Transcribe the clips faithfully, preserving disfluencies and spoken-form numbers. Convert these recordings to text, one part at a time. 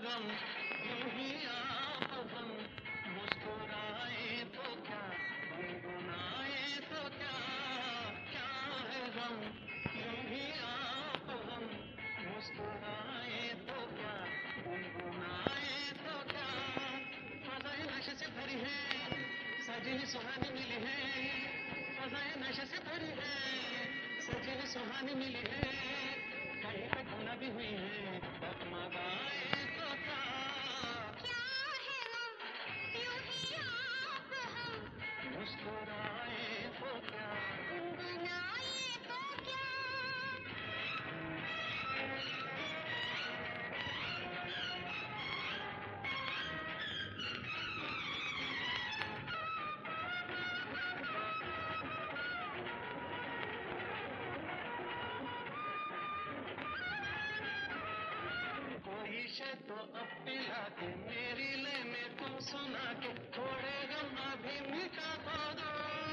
गम, यूं ही आप हम मुस्कुराए तो क्या, गुनगुनाए तो क्या, क्या है गम, यूं ही आप हम मुस्कुराए तो क्या, गुनगुनाए तो क्या। फ़ज़ाएं नशे से भरी है, सजी सुहानी मिली है, फ़ज़ाएं नशे से भरी है, सजी सुहानी मिली है, कहीं पे गुना भी हुई है, डगमगाए तो क्या, क्या है गम, यूं ही आप हम मुस्कुराए तो क्या, गुनगुनाए तो क्या। कोई शे तो अब पिला के मेरी ले में तुम सुना के, थोड़े गम अभी मिटा तो दो।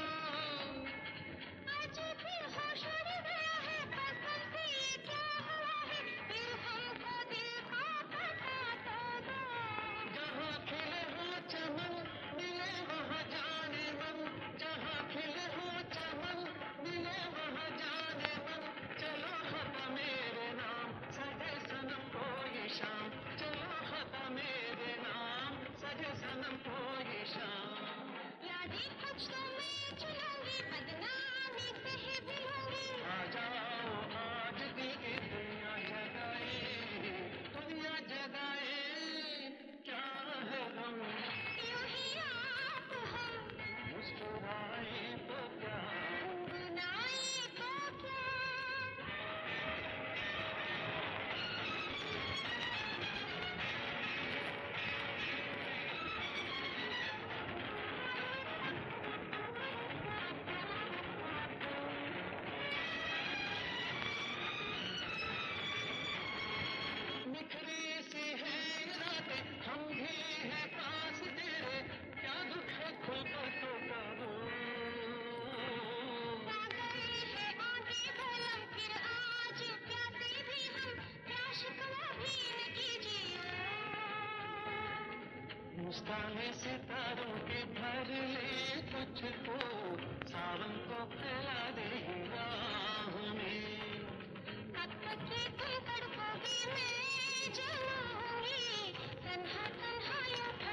आज भी होश उड़ गया है, कसम से ये क्या हुआ है, दिल हमको दिल का बता तो दो। जहाँ खिले हो चमन मिले वहाँ जाने मन, जहाँ खिले हो चमन मिले वहाँ जाने मन, चलो खता मेरे नाम सजे सनम कोई शाम, चलो खता मेरे नाम सजे सनम कोई शाम। यादें कुछ तो मैं चुनूंगी, बदनामी से ही भी लूंगी। आ जाओ आज भी ये दुनिया जगाए, दुनिया जगाए, क्या है गम, यूं ही आप हम मुस्कुराए तो क्या, गुनगुनाए तो क्या। बिखरी सी है रातें, हम भी हैं पास तेरे, क्या दुख है खुद तो करो। सागर है आगे भला फिर आज प्यासे भी हम, क्या शिकवा भी न कीजिए। मुस्काने सितारों के भर ले तुझको, सावन को फैला दे राहों में। कब तक ये तुम तड़पोगे मैं जलूंगी, तन्हा तन्हा यूं